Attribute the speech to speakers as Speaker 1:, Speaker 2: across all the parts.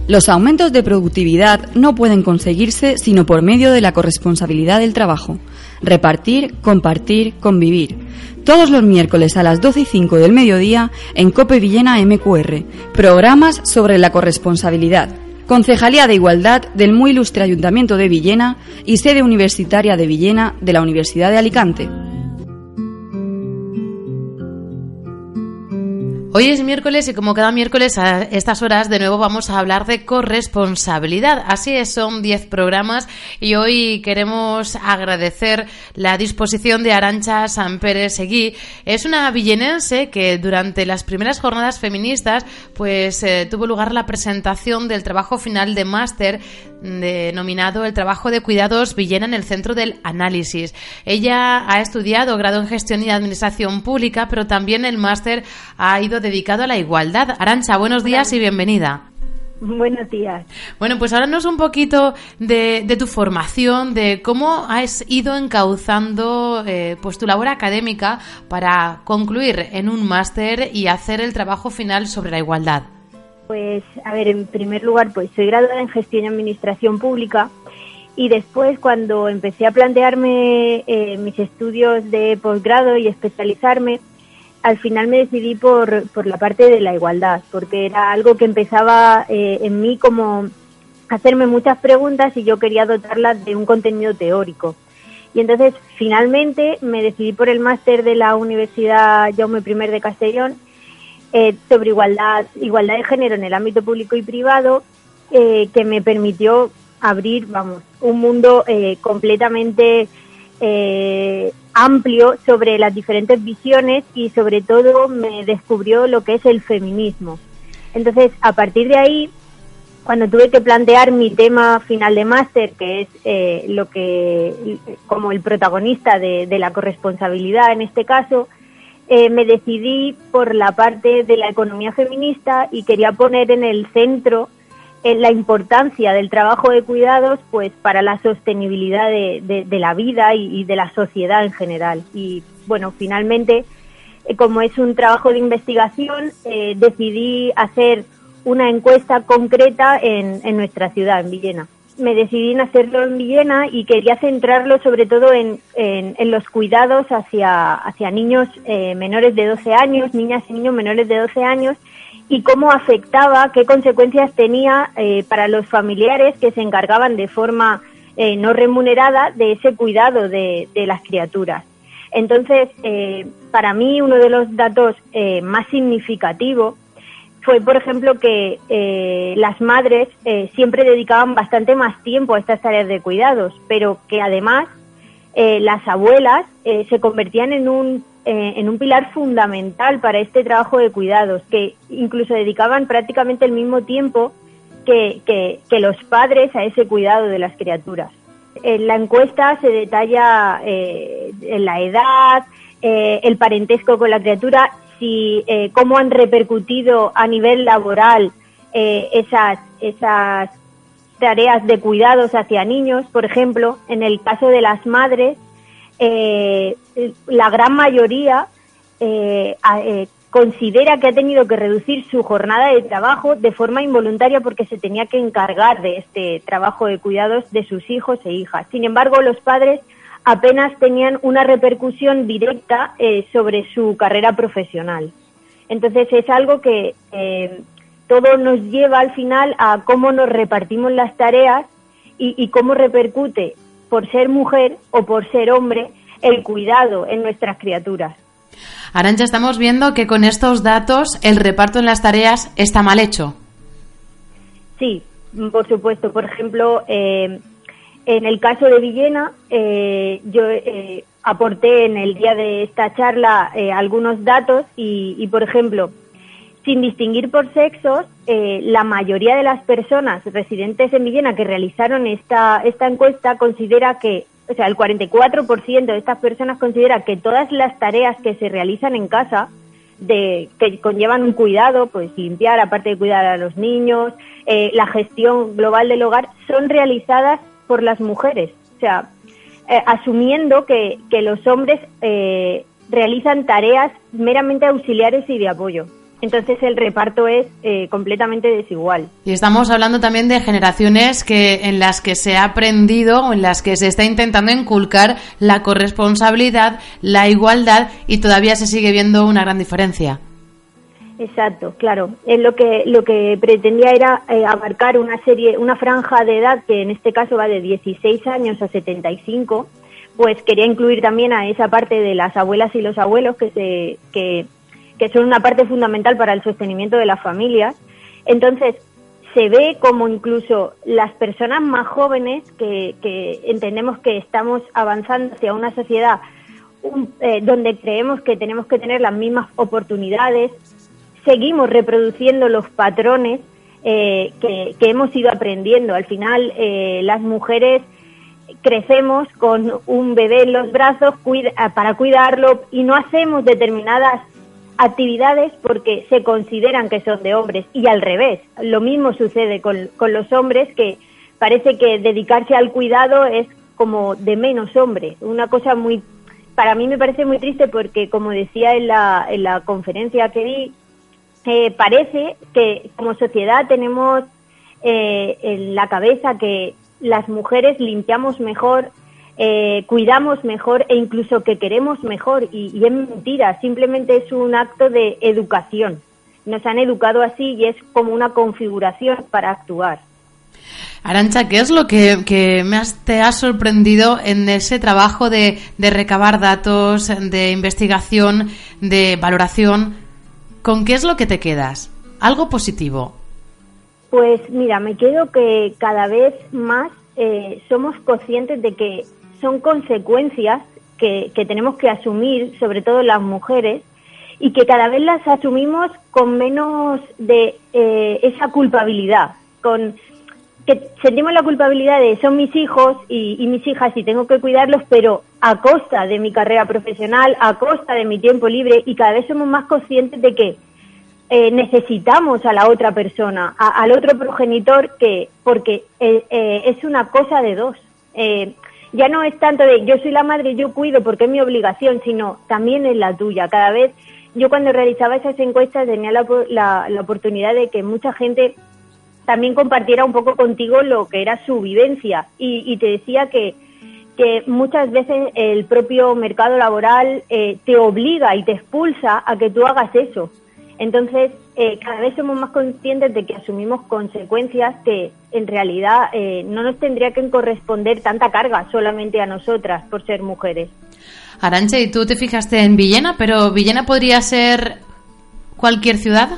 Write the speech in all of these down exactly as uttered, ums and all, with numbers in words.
Speaker 1: Los aumentos de productividad no pueden conseguirse sino por medio de la corresponsabilidad del trabajo. Repartir, compartir, convivir. Todos los miércoles a las doce y cinco del mediodía en COPE Villena M Q R. Programas sobre la corresponsabilidad. Concejalía de Igualdad del muy ilustre Ayuntamiento de Villena y sede universitaria de Villena de la Universidad de Alicante.
Speaker 2: Hoy es miércoles y como cada miércoles a estas horas de nuevo vamos a hablar de corresponsabilidad. Así es, son diez programas y hoy queremos agradecer la disposición de Arantxa Sanpere Seguí. Es una villenense que durante las primeras jornadas feministas pues eh, tuvo lugar la presentación del trabajo final de máster denominado El trabajo de cuidados Villena en el centro del análisis. Ella ha estudiado grado en gestión y administración pública, pero también el máster ha ido dedicado a la igualdad. Arantxa, buenos días y bienvenida.
Speaker 3: Buenos días.
Speaker 2: Bueno, pues háblanos un poquito de, de tu formación, de cómo has ido encauzando eh, pues tu labor académica para concluir en un máster y hacer el trabajo final sobre la igualdad.
Speaker 3: Pues, a ver, en primer lugar, pues soy graduada en gestión y administración pública y después cuando empecé a plantearme eh, mis estudios de posgrado y especializarme, al final me decidí por, por la parte de la igualdad, porque era algo que empezaba eh, en mí como a hacerme muchas preguntas y yo quería dotarlas de un contenido teórico. Y entonces, finalmente, me decidí por el máster de la Universidad Jaume primero de Castellón eh, sobre igualdad, igualdad de género en el ámbito público y privado, eh, que me permitió abrir, vamos, un mundo eh, completamente eh, amplio sobre las diferentes visiones y sobre todo me descubrió lo que es el feminismo. Entonces, a partir de ahí, cuando tuve que plantear mi tema final de máster, que es eh, lo que, como el protagonista de, de la corresponsabilidad en este caso, eh, me decidí por la parte de la economía feminista y quería poner en el centro en la importancia del trabajo de cuidados pues para la sostenibilidad de, de, de la vida y, y de la sociedad en general. Y bueno, finalmente, eh, como es un trabajo de investigación, eh, decidí hacer una encuesta concreta en, en nuestra ciudad, en Villena. Me decidí en hacerlo en Villena y quería centrarlo sobre todo en, en, en los cuidados hacia, hacia niños eh, menores de doce años, niñas y niños menores de doce años, y cómo afectaba, qué consecuencias tenía eh, para los familiares que se encargaban de forma eh, no remunerada de ese cuidado de, de las criaturas. Entonces, eh, para mí uno de los datos eh, más significativos fue, por ejemplo, que eh, las madres eh, siempre dedicaban bastante más tiempo a estas tareas de cuidados, pero que además eh, las abuelas eh, se convertían en un Eh, en un pilar fundamental para este trabajo de cuidados, que incluso dedicaban prácticamente el mismo tiempo que, que, que los padres a ese cuidado de las criaturas. En la encuesta se detalla eh, la edad, eh, el parentesco con la criatura, si eh, cómo han repercutido a nivel laboral eh, esas, esas tareas de cuidados hacia niños. Por ejemplo, en el caso de las madres, Eh, la gran mayoría eh, eh, considera que ha tenido que reducir su jornada de trabajo de forma involuntaria porque se tenía que encargar de este trabajo de cuidados de sus hijos e hijas. Sin embargo, los padres apenas tenían una repercusión directa eh, sobre su carrera profesional. Entonces es algo que eh, todo nos lleva al final a cómo nos repartimos las tareas y, y cómo repercute por ser mujer o por ser hombre, el cuidado en nuestras criaturas.
Speaker 2: Arantxa, estamos viendo que con estos datos el reparto en las tareas está mal hecho.
Speaker 3: Sí, por supuesto. Por ejemplo, eh, en el caso de Villena, eh, yo eh, aporté en el día de esta charla eh, algunos datos y, y, por ejemplo, sin distinguir por sexos, eh, la mayoría de las personas residentes en Villena que realizaron esta, esta encuesta considera que, o sea, el cuarenta y cuatro por ciento de estas personas considera que todas las tareas que se realizan en casa, de que conllevan un cuidado, pues limpiar, aparte de cuidar a los niños, eh, la gestión global del hogar, son realizadas por las mujeres. O sea, eh, asumiendo que, que los hombres eh, realizan tareas meramente auxiliares y de apoyo. Entonces el reparto es eh, completamente desigual.
Speaker 2: Y estamos hablando también de generaciones que en las que se ha aprendido o en las que se está intentando inculcar la corresponsabilidad, la igualdad, y todavía se sigue viendo una gran diferencia.
Speaker 3: Exacto, claro. Es lo que lo que pretendía era eh, abarcar una serie, una franja de edad que en este caso va de dieciséis años a setenta y cinco. Pues quería incluir también a esa parte de las abuelas y los abuelos que se que que son una parte fundamental para el sostenimiento de las familias. Entonces, se ve como incluso las personas más jóvenes, que, que entendemos que estamos avanzando hacia una sociedad un, eh, donde creemos que tenemos que tener las mismas oportunidades, seguimos reproduciendo los patrones eh, que, que hemos ido aprendiendo. Al final, eh, las mujeres crecemos con un bebé en los brazos cuida, para cuidarlo, y no hacemos determinadas actividades porque se consideran que son de hombres, y al revés, lo mismo sucede con, con los hombres, que parece que dedicarse al cuidado es como de menos hombre, una cosa muy, para mí me parece muy triste, porque como decía en la, en la conferencia que di, eh, parece que como sociedad tenemos eh, en la cabeza que las mujeres limpiamos mejor, Eh, cuidamos mejor e incluso que queremos mejor, y, y es mentira, simplemente es un acto de educación. Nos han educado así y es como una configuración para actuar.
Speaker 2: Arantxa, ¿qué es lo que, que más te ha sorprendido en ese trabajo de, de recabar datos, de investigación, de valoración? ¿Con qué es lo que te quedas? ¿Algo positivo?
Speaker 3: Pues mira, me quedo que cada vez más eh, somos conscientes de que son consecuencias que, que tenemos que asumir, sobre todo las mujeres, y que cada vez las asumimos con menos de eh, esa culpabilidad, con que sentimos la culpabilidad de son mis hijos y, y mis hijas y tengo que cuidarlos, pero a costa de mi carrera profesional, a costa de mi tiempo libre, y cada vez somos más conscientes de que eh, necesitamos a la otra persona, a, al otro progenitor, que porque eh, eh, es una cosa de dos. Eh, Ya no es tanto de yo soy la madre, yo cuido porque es mi obligación, sino también es la tuya. Cada vez, yo cuando realizaba esas encuestas tenía la, la, la oportunidad de que mucha gente también compartiera un poco contigo lo que era su vivencia, y, y te decía que, que muchas veces el propio mercado laboral eh, te obliga y te expulsa a que tú hagas eso. Entonces, eh, cada vez somos más conscientes de que asumimos consecuencias que en realidad eh, no nos tendría que corresponder tanta carga solamente a nosotras por ser mujeres.
Speaker 2: Arantxa, y tú te fijaste en Villena, pero ¿Villena podría ser cualquier ciudad?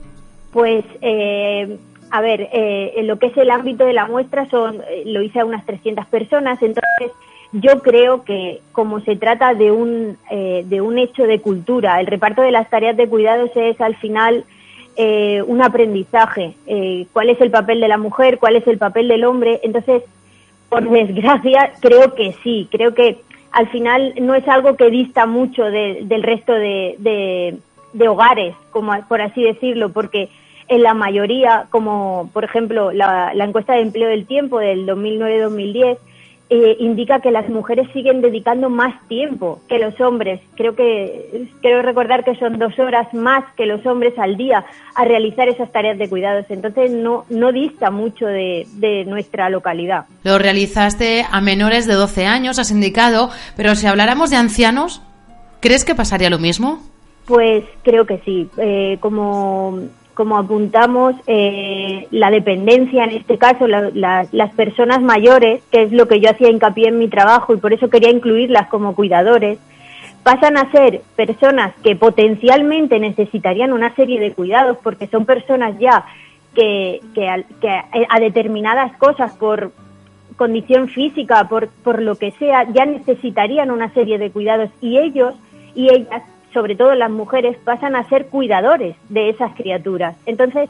Speaker 3: Pues, eh, a ver, eh, en lo que es el ámbito de la muestra son, eh, lo hice a unas trescientas personas, entonces yo creo que como se trata de un eh, de un hecho de cultura, el reparto de las tareas de cuidados es al final eh, un aprendizaje. Eh, ¿Cuál es el papel de la mujer? ¿Cuál es el papel del hombre? Entonces, por desgracia, creo que sí. Creo que al final no es algo que dista mucho de, del resto de, de, de hogares, como por así decirlo, porque en la mayoría, como por ejemplo la, la encuesta de empleo del tiempo del dos mil nueve dos mil diez, Eh, indica que las mujeres siguen dedicando más tiempo que los hombres. Creo que creo recordar que son dos horas más que los hombres al día a realizar esas tareas de cuidados. Entonces no no dista mucho de, de nuestra localidad.
Speaker 2: Lo realizaste a menores de doce años, has indicado, pero si habláramos de ancianos, ¿crees que pasaría lo mismo?
Speaker 3: Pues creo que sí. Eh, como como apuntamos, eh, la dependencia, en este caso, la, la, las personas mayores, que es lo que yo hacía hincapié en mi trabajo y por eso quería incluirlas como cuidadores, pasan a ser personas que potencialmente necesitarían una serie de cuidados, porque son personas ya que, que, a, que a, a determinadas cosas, por condición física, por, por lo que sea, ya necesitarían una serie de cuidados, y ellos y ellas, sobre todo las mujeres, pasan a ser cuidadores de esas criaturas. Entonces,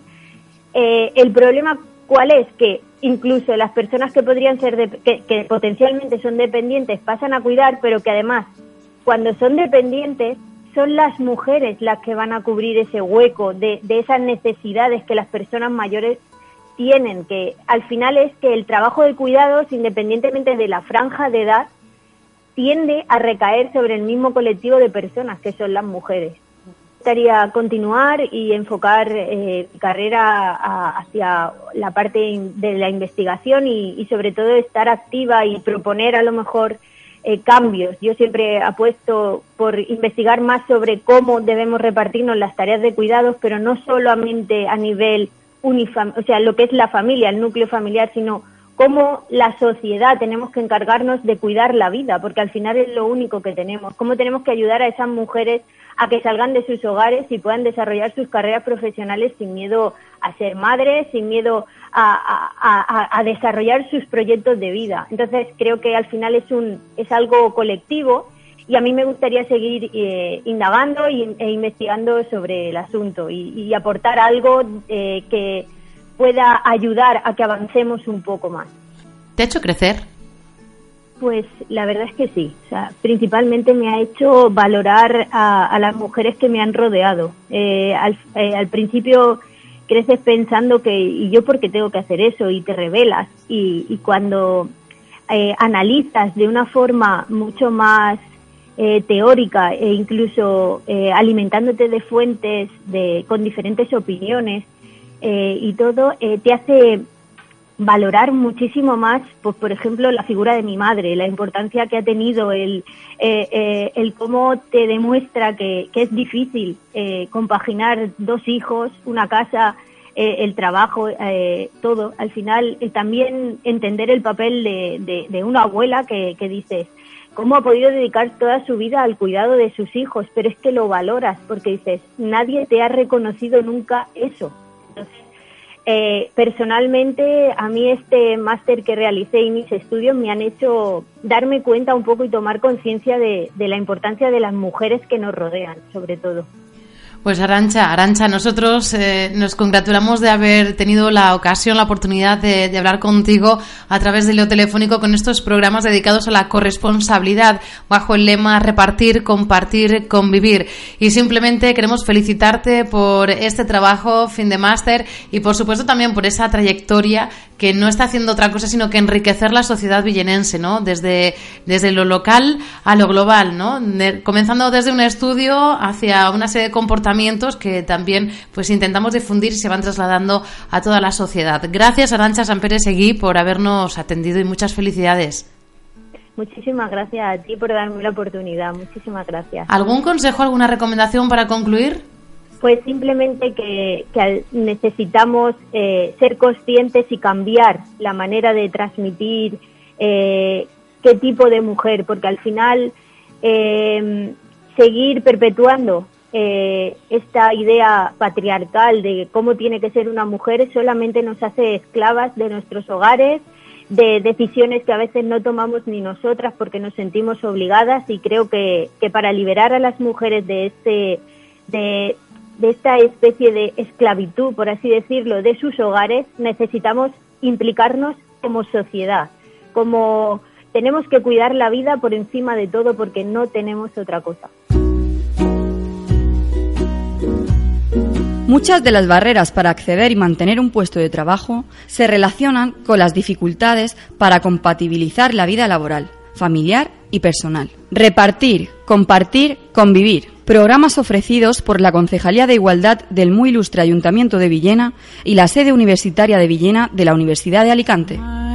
Speaker 3: eh, el problema, ¿cuál es? Que incluso las personas que podrían ser, de, que, que potencialmente son dependientes, pasan a cuidar, pero que además, cuando son dependientes, son las mujeres las que van a cubrir ese hueco de, de esas necesidades que las personas mayores tienen, que al final es que el trabajo de cuidados, independientemente de la franja de edad, tiende a recaer sobre el mismo colectivo de personas, que son las mujeres. gustaría continuar y enfocar eh, mi carrera a, hacia la parte de la investigación y, y sobre todo estar activa y proponer a lo mejor eh, cambios. Yo siempre apuesto por investigar más sobre cómo debemos repartirnos las tareas de cuidados, pero no solamente a nivel unifam, o sea, lo que es la familia, el núcleo familiar, sino cómo la sociedad tenemos que encargarnos de cuidar la vida, porque al final es lo único que tenemos. Cómo tenemos que ayudar a esas mujeres a que salgan de sus hogares y puedan desarrollar sus carreras profesionales sin miedo a ser madres, sin miedo a, a, a, a desarrollar sus proyectos de vida. Entonces creo que al final es un es algo colectivo y a mí me gustaría seguir eh, indagando y, e investigando sobre el asunto y, y aportar algo eh, que pueda ayudar a que avancemos un poco más.
Speaker 2: ¿Te ha hecho crecer?
Speaker 3: Pues la verdad es que sí. O sea, principalmente me ha hecho valorar a, a las mujeres que me han rodeado. Eh, al, eh, al principio creces pensando que, ¿y yo por qué tengo que hacer eso? Y te rebelas. Y, y cuando eh, analizas de una forma mucho más eh, teórica e incluso eh, alimentándote de fuentes de, con diferentes opiniones, Eh, y todo eh, te hace valorar muchísimo más, pues por ejemplo, la figura de mi madre, la importancia que ha tenido, el, eh, eh, el cómo te demuestra que, que es difícil eh, compaginar dos hijos, una casa, eh, el trabajo, eh, todo. Al final, eh, también entender el papel de, de, de una abuela que, que dices, cómo ha podido dedicar toda su vida al cuidado de sus hijos, pero es que lo valoras porque dices, nadie te ha reconocido nunca eso. Entonces, eh, personalmente, a mí este máster que realicé y mis estudios me han hecho darme cuenta un poco y tomar conciencia de, de la importancia de las mujeres que nos rodean, sobre todo.
Speaker 2: Pues Arantxa, Arantxa, nosotros eh, nos congratulamos de haber tenido la ocasión, la oportunidad de, de hablar contigo a través del hilo telefónico con estos programas dedicados a la corresponsabilidad bajo el lema repartir, compartir, convivir. Y simplemente queremos felicitarte por este trabajo, fin de máster, y por supuesto también por esa trayectoria que no está haciendo otra cosa sino que enriquecer la sociedad villenense, ¿no? Desde, desde lo local a lo global, ¿no? De, comenzando desde un estudio hacia una serie de comportamientos que también pues intentamos difundir y se van trasladando a toda la sociedad. Gracias, Arantxa Sampere Seguí, por habernos atendido y muchas felicidades.
Speaker 3: Muchísimas gracias a ti por darme la oportunidad. Muchísimas gracias.
Speaker 2: ¿Algún consejo, alguna recomendación para concluir?
Speaker 3: Pues simplemente que, que necesitamos eh, ser conscientes y cambiar la manera de transmitir eh, qué tipo de mujer, porque al final eh, seguir perpetuando eh, esta idea patriarcal de cómo tiene que ser una mujer solamente nos hace esclavas de nuestros hogares, de decisiones que a veces no tomamos ni nosotras porque nos sentimos obligadas, y creo que, que para liberar a las mujeres de este de de esta especie de esclavitud, por así decirlo, de sus hogares, necesitamos implicarnos como sociedad, como tenemos que cuidar la vida por encima de todo porque no tenemos otra cosa.
Speaker 1: Muchas de las barreras para acceder y mantener un puesto de trabajo se relacionan con las dificultades para compatibilizar la vida laboral, familiar y personal. Repartir, compartir, convivir. Programas ofrecidos por la Concejalía de Igualdad del muy ilustre Ayuntamiento de Villena y la sede universitaria de Villena de la Universidad de Alicante.